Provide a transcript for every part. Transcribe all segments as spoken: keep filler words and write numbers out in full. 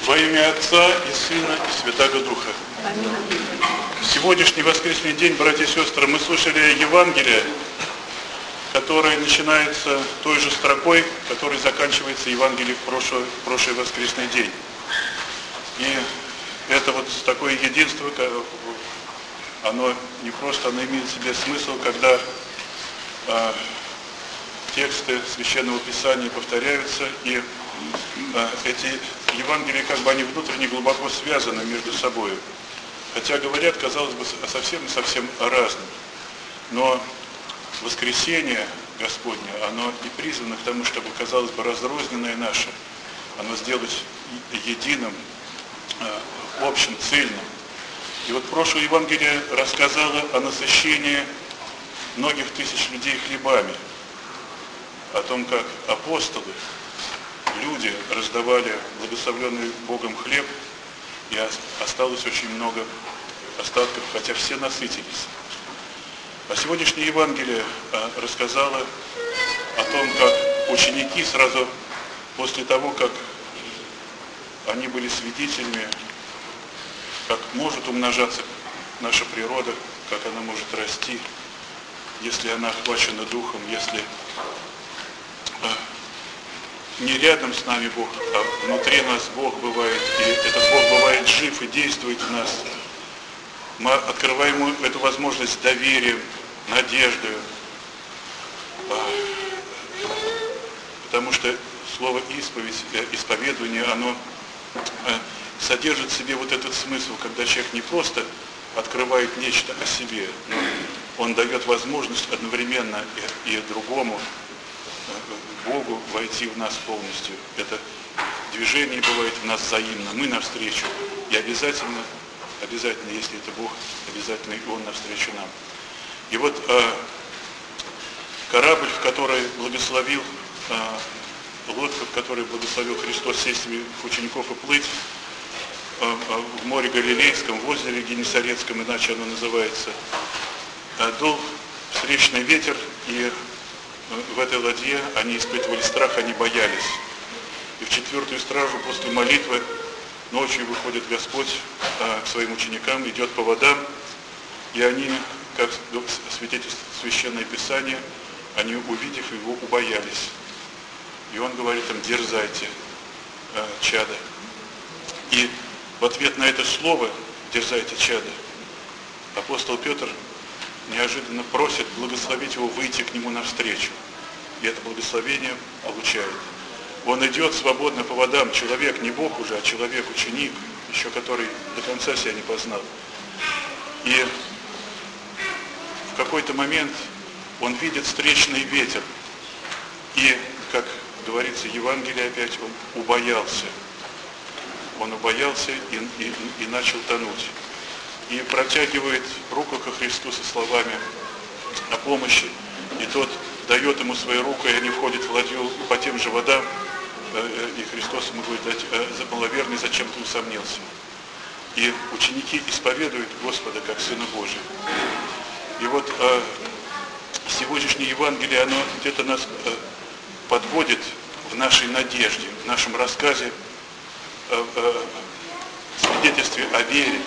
Во имя Отца и Сына и Святаго Духа. Аминь. Сегодняшний воскресный день, братья и сестры, мы слушали Евангелие, которое начинается той же строкой, которой заканчивается Евангелие в прошлый, в прошлый воскресный день. И это вот такое единство, оно не просто, оно имеет в себе смысл, когда э, тексты Священного Писания повторяются, и э, эти Евангелия, как бы они внутренне глубоко связаны между собой. Хотя говорят, казалось бы, о совсем-совсем разном. Но воскресение Господне, оно и призвано к тому, чтобы, казалось бы, разрозненное наше, оно сделать единым, общим, цельным. И вот прошлое Евангелие рассказало о насыщении многих тысяч людей хлебами, о том, как апостолы, люди раздавали благословленный Богом хлеб, и осталось очень много остатков, хотя все насытились. А сегодняшнее Евангелие рассказало о том, как ученики сразу после того, как они были свидетелями, как может умножаться наша природа, как она может расти, если она охвачена Духом, если не рядом с нами Бог, а внутри нас Бог бывает, и этот Бог бывает жив и действует в нас. Мы открываем ему эту возможность доверием, надеждой, потому что слово исповедь, исповедование, оно содержит в себе вот этот смысл, когда человек не просто открывает нечто о себе, но он дает возможность одновременно и, и другому Богу войти в нас полностью. Это движение бывает в нас взаимно, мы навстречу, и обязательно, обязательно, если это Бог, обязательно и Он навстречу нам. И вот э, корабль, в который благословил, э, лодка, в которой благословил Христос сесть своих учеников и плыть э, э, в море Галилейском, в озере Генесарецком, иначе оно называется, э, дул встречный ветер, и в этой ладье они испытывали страх, они боялись. И в четвертую стражу после молитвы ночью выходит Господь а, к своим ученикам, идет по водам, и они, как свидетельствует Священное Писание, они, увидев его, убоялись. И он говорит им: дерзайте, а, чадо. И в ответ на это слово «дерзайте, чадо» апостол Петр неожиданно просит благословить его выйти к нему навстречу. И это благословение получает. Он идет свободно по водам, человек, не Бог уже, а человек, ученик, еще который до конца себя не познал. И в какой-то момент он видит встречный ветер. И, как говорится в Евангелии опять, он убоялся. Он убоялся и, и, и начал тонуть. И протягивает руку ко Христу со словами о помощи. И тот дает ему свою руку, и они входят в ладью по тем же водам. И Христос ему говорит: маловерный, зачем ты усомнился? И ученики исповедуют Господа как Сына Божия. И вот э, сегодняшнее Евангелие, оно где-то нас э, подводит в нашей надежде, в нашем рассказе, э, э, свидетельстве о вере.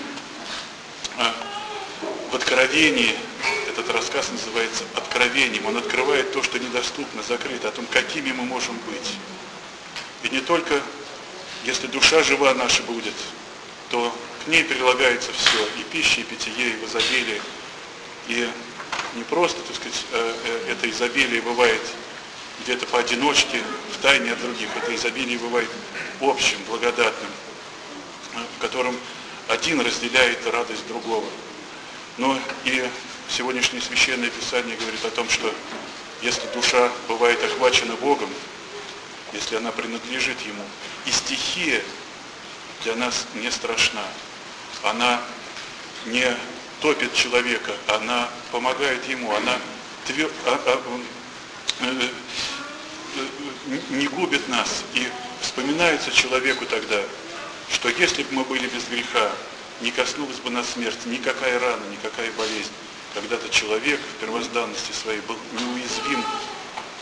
В Откровении, этот рассказ называется Откровением, он открывает то, что недоступно, закрыто, о том, какими мы можем быть. И не только, если душа жива наша будет, то к ней прилагается все, и пища, и питье, и в изобилии. И не просто, так сказать, это изобилие бывает где-то поодиночке, в тайне от других, это изобилие бывает общим, благодатным, в котором один разделяет радость другого. Но и сегодняшнее Священное Писание говорит о том, что если душа бывает охвачена Богом, если она принадлежит Ему, и стихия для нас не страшна. Она не топит человека, она помогает ему, она твер... а, а, э, э, не губит нас. И вспоминается человеку тогда, что если бы мы были без греха, не коснулась бы нас смерть, никакая рана, никакая болезнь. Когда-то человек в первозданности своей был неуязвим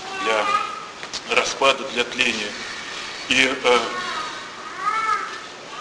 для распада, для тления. И э,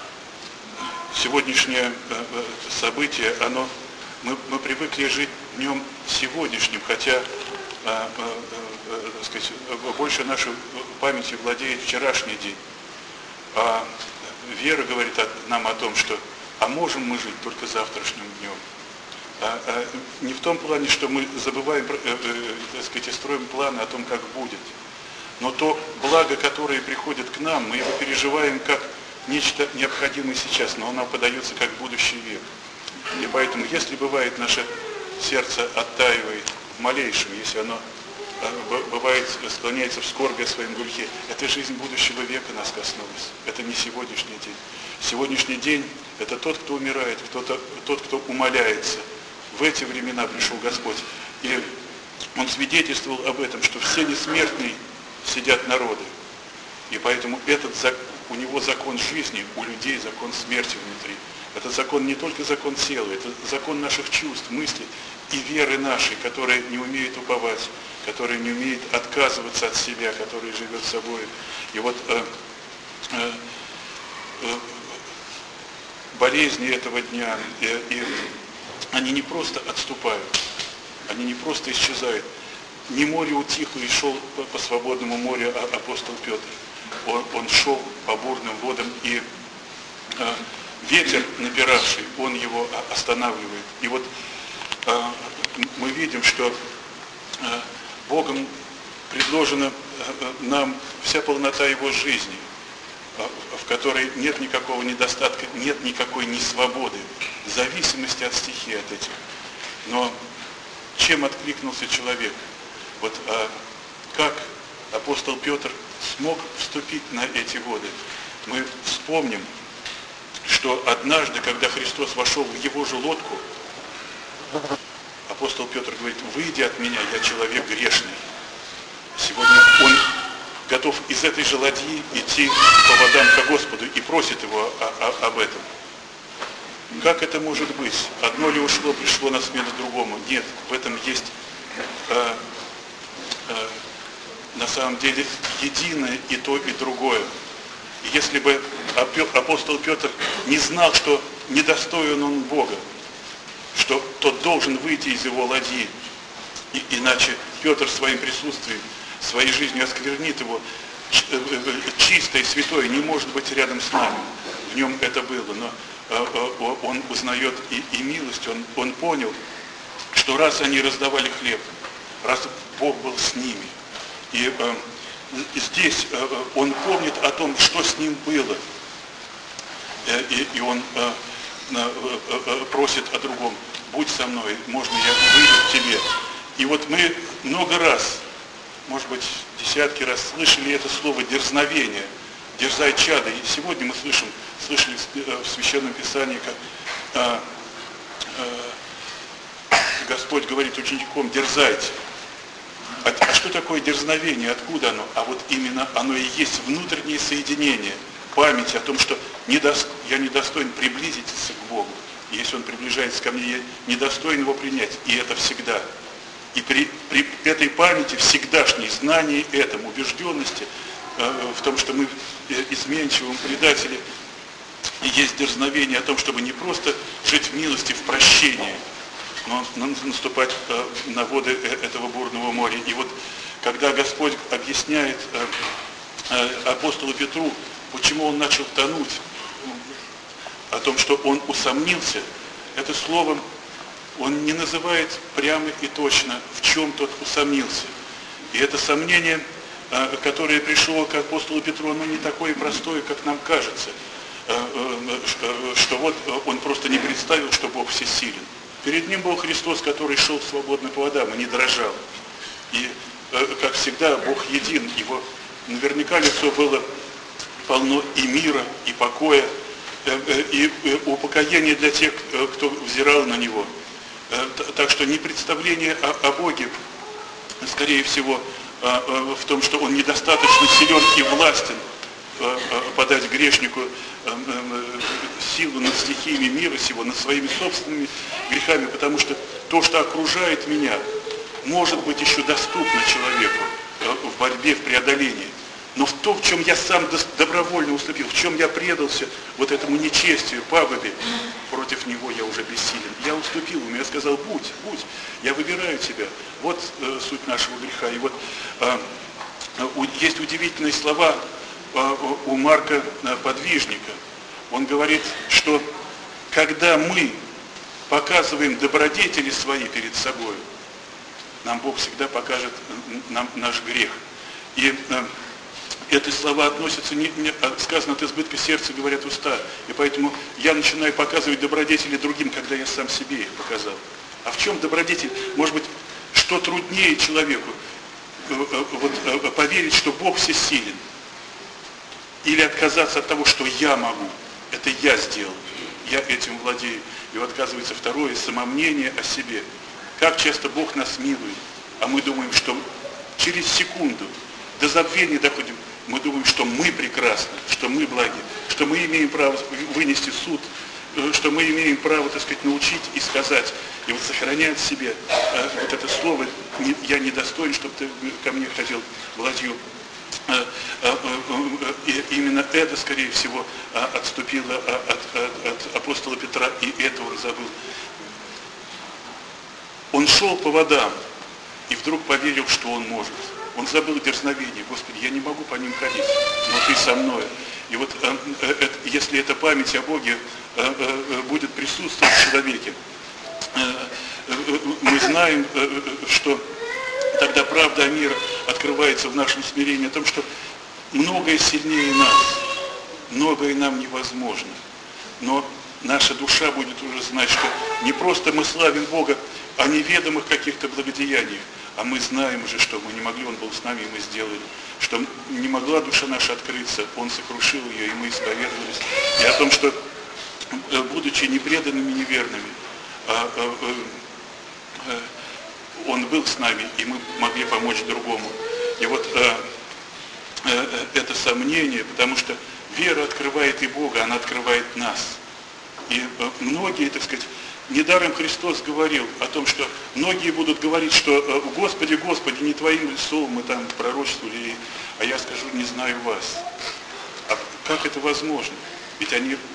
сегодняшнее событие, оно, мы, мы привыкли жить днем сегодняшним, хотя так сказать, больше нашей памятью владеет вчерашний день. А вера говорит нам о том, что а можем мы жить только завтрашним днем. А, а, не в том плане, что мы забываем, э, э, так сказать, и строим планы о том, как будет. Но то благо, которое приходит к нам, мы его переживаем как нечто необходимое сейчас, но оно подается как будущий век. И поэтому, если бывает наше сердце оттаивает в малейшем, если оно бывает, склоняется в скорби о своем грехе, это жизнь будущего века нас коснулась. Это не сегодняшний день. Сегодняшний день – это тот, кто умирает, кто-то, тот, кто умоляется. В эти времена пришел Господь. И Он свидетельствовал об этом, что все несмертные сидят народы. И поэтому этот, у него закон жизни, у людей закон смерти внутри. Это закон не только закон тела, это закон наших чувств, мыслей и веры нашей, которая не умеет уповать, которая не умеет отказываться от себя, которая живет собой. И вот э, э, э, болезни этого дня, э, и они не просто отступают, они не просто исчезают. Не море утихло и шел по, по свободному морю апостол Петр. Он, он шел по бурным водам, и э, ветер, напиравший, он его останавливает. И вот э, мы видим, что э, Богом предложена э, нам вся полнота Его жизни, э, в которой нет никакого недостатка, нет никакой несвободы, зависимости от стихий, от этих. Но чем откликнулся человек? Вот э, как апостол Петр смог вступить на эти воды? Мы вспомним, что однажды, когда Христос вошел в его же лодку, апостол Петр говорит: «Выйди от меня, я человек грешный». Сегодня он готов из этой же ладьи идти по водам ко Господу и просит его о, о, об этом. Как это может быть? Одно ли ушло, пришло на смену другому? Нет, в этом есть э, э, на самом деле единое и то, и другое. И если бы апостол Петр не знал, что недостоин он Бога, что тот должен выйти из его ладьи, и, иначе Петр своим присутствием, своей жизнью осквернит его, чистое, святое не может быть рядом с нами. В нем это было, но он узнает и, и милость, он, он понял, что раз они раздавали хлеб, раз Бог был с ними, и э, здесь э, он помнит о том, что с ним было, э, и, и он э, э, э, просит о другом: будь со мной, можно я выйду к тебе. И вот мы много раз, может быть, десятки раз слышали это слово дерзновение, дерзай, чадо. И сегодня мы слышим, слышали в Священном Писании, как э, э, Господь говорит ученикам: дерзайте. А, а что такое дерзновение? Откуда оно? А вот именно оно и есть внутреннее соединение, память о том, что недос... я недостоин приблизиться к Богу. И если Он приближается ко мне, я недостоин Его принять. И это всегда. И при, при этой памяти всегдашней знании этом, убежденности э, в том, что мы изменчивым предатели, есть дерзновение о том, чтобы не просто жить в милости, в прощении, но наступать э, на воды этого бурного моря. И вот когда Господь объясняет э, э, апостолу Петру, почему он начал тонуть, о том, что он усомнился, это словом он не называет прямо и точно, в чем тот усомнился. И это сомнение, э, которое пришло к апостолу Петру, оно не такое простое, как нам кажется, э, э, что, что вот он просто не представил, что Бог всесилен. Перед ним был Христос, который шел свободно по водам и не дрожал. И, как всегда, Бог един. Его наверняка лицо было полно и мира, и покоя, и упокоения для тех, кто взирал на Него. Так что не представление о, о Боге, скорее всего, в том, что Он недостаточно силен и властен подать грешнику силу над стихиями мира сего, над своими собственными грехами, потому что то, что окружает меня, может быть еще доступно человеку в борьбе, в преодолении. Но в том, в чем я сам добровольно уступил, в чем я предался вот этому нечестию, пагубе, против него я уже бессилен. Я уступил ему, я сказал, будь, будь, я выбираю тебя. Вот э, суть нашего греха. И вот э, э, есть удивительные слова э, у Марка э, Подвижника. Он говорит, что когда мы показываем добродетели свои перед собой, нам Бог всегда покажет нам наш грех. И э, эти слова относятся, не, не, сказано, от избытка сердца говорят уста. И поэтому я начинаю показывать добродетели другим, когда я сам себе их показал. А в чем добродетель? Может быть, что труднее человеку? Вот, поверить, что Бог всесилен. Или отказаться от того, что я могу. Это я сделал. Я этим владею. И вот отказывается второе, самомнение о себе. Как часто Бог нас милует, а мы думаем, что через секунду до забвения доходим. Мы думаем, что мы прекрасны, что мы благи, что мы имеем право вынести суд, что мы имеем право, так сказать, научить и сказать. И вот сохраняет в себе э, вот это слово «я недостоин, чтобы ты ко мне ходил в ладью». Э, э, э, э, именно это, скорее всего, э, отступило от, от, от апостола Петра, и это он забыл. Он шел по водам и вдруг поверил, что он может. Он забыл дерзновение. Господи, я не могу по ним ходить, но Ты со мной. И вот э, э, если эта память о Боге э, э, будет присутствовать в человеке, э, э, мы знаем, э, что тогда правда мира открывается в нашем смирении о том, что многое сильнее нас, многое нам невозможно. Но наша душа будет уже знать, что не просто мы славим Бога о неведомых каких-то благодеяниях, а мы знаем уже, что мы не могли, Он был с нами, и мы сделали. Что не могла душа наша открыться, Он сокрушил ее, и мы исповедовались. И о том, что, будучи непреданными, неверными, Он был с нами, и мы могли помочь другому. И вот это сомнение, потому что вера открывает и Бога, она открывает нас. И многие, так сказать, недаром Христос говорил о том, что многие будут говорить, что «Господи, Господи, не Твоим лицом мы там пророчествовали, а я скажу, не знаю вас». А как это возможно? Ведь они э,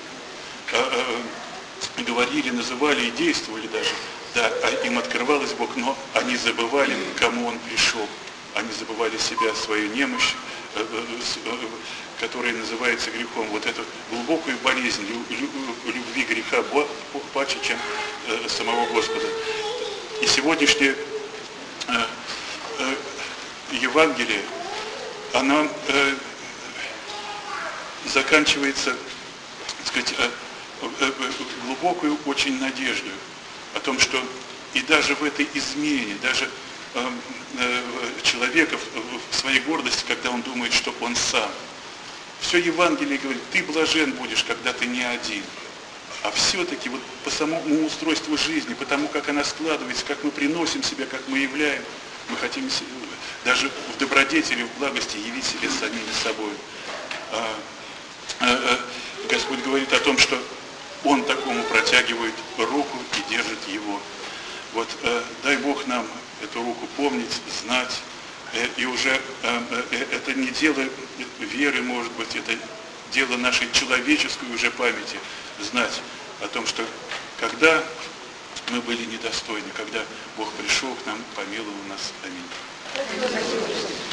э, говорили, называли и действовали даже, да, им открывалось Бог, но они забывали, к кому Он пришел. Они забывали себя, свою немощь, э, э, которая называется грехом. Вот эту глубокую болезнь любви греха паче, чем э, самого Господа. И сегодняшнее э, э, Евангелие, оно э, заканчивается, так сказать, э, э, глубокую очень надежду о том, что и даже в этой измене, даже э, э, человека в, в своей гордости, когда он думает, что он сам, все Евангелие говорит, ты блажен будешь, когда ты не один. А все-таки вот по самому устройству жизни, по тому, как она складывается, как мы приносим себя, как мы являем, мы хотим даже в добродетели, в благости явить себя самими собой. А, а, а, Господь говорит о том, что Он такому протягивает руку и держит его. Вот а, дай Бог нам эту руку помнить, знать. И уже это не дело веры, может быть, это дело нашей человеческой уже памяти, знать о том, что когда мы были недостойны, когда Бог пришел к нам, помиловал нас. Аминь.